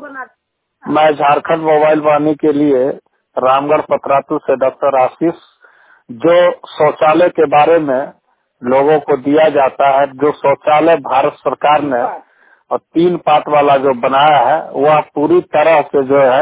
मैं झारखंड मोबाइल वाहिनी के लिए रामगढ़ पतरातू से डॉक्टर आशीष। जो शौचालय के बारे में लोगों को दिया जाता है, जो शौचालय भारत सरकार ने और 3 पार्ट वाला जो बनाया है वह पूरी तरह से जो है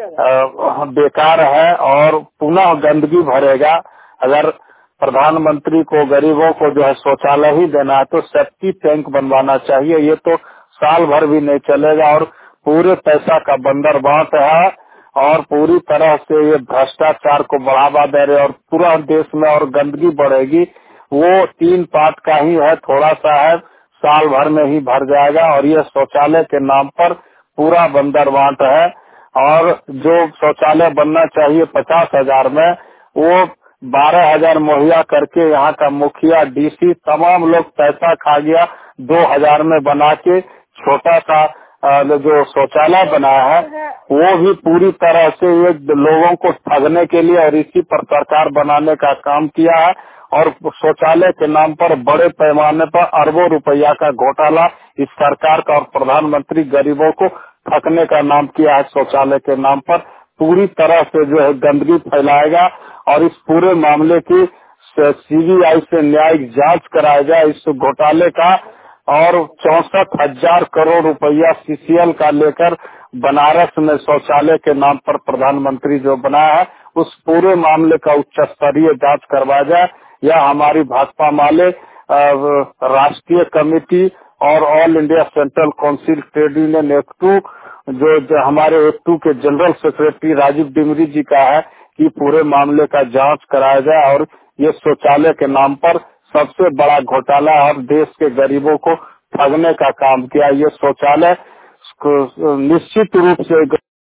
बेकार है और पुनः गंदगी भरेगा। अगर प्रधानमंत्री को गरीबों को जो है शौचालय ही देना है तो सेप्टी टैंक बनवाना चाहिए। ये तो साल भर भी नहीं चलेगा और पूरे पैसा का बंदरबांट है और पूरी तरह से ये भ्रष्टाचार को बढ़ावा दे रहे और पूरा देश में और गंदगी बढ़ेगी। वो 3 पार्ट का ही है, थोड़ा सा है, साल भर में ही भर जाएगा और ये शौचालय के नाम पर पूरा बंदरबांट है। और जो शौचालय बनना चाहिए 50,000 में, वो 12,000 मुहैया करके यहाँ का मुखिया, डीसी तमाम लोग पैसा खा गया। 2,000 में बना के छोटा सा जो शौचालय बनाया है वो भी पूरी तरह से ये लोगों को ठगने के लिए और इसी पर सरकार बनाने का काम किया है। और शौचालय के नाम पर बड़े पैमाने पर अरबों रुपया का घोटाला इस सरकार का और प्रधानमंत्री गरीबों को ठगने का नाम किया है। शौचालय के नाम पर पूरी तरह से जो है गंदगी फैलाएगा और इस पूरे मामले की सीबीआई से न्यायिक जांच कराया जाए इस घोटाले का। और 64,000 करोड़ रुपया सीसीएल का लेकर बनारस में शौचालय के नाम पर प्रधानमंत्री जो बनाया है उस पूरे मामले का उच्च स्तरीय जांच करवाया जाए। यह हमारी भाकपा माले राष्ट्रीय कमेटी और all India central council trade union AICCTU जो हमारे एक्टू के जनरल सेक्रेटरी राजीव डिमरी जी का है कि पूरे मामले का जांच कराया जाए और ये शौचालय के नाम पर सबसे बड़ा घोटाला और देश के गरीबों को ठगने का काम किया। ये शौचालय निश्चित रूप से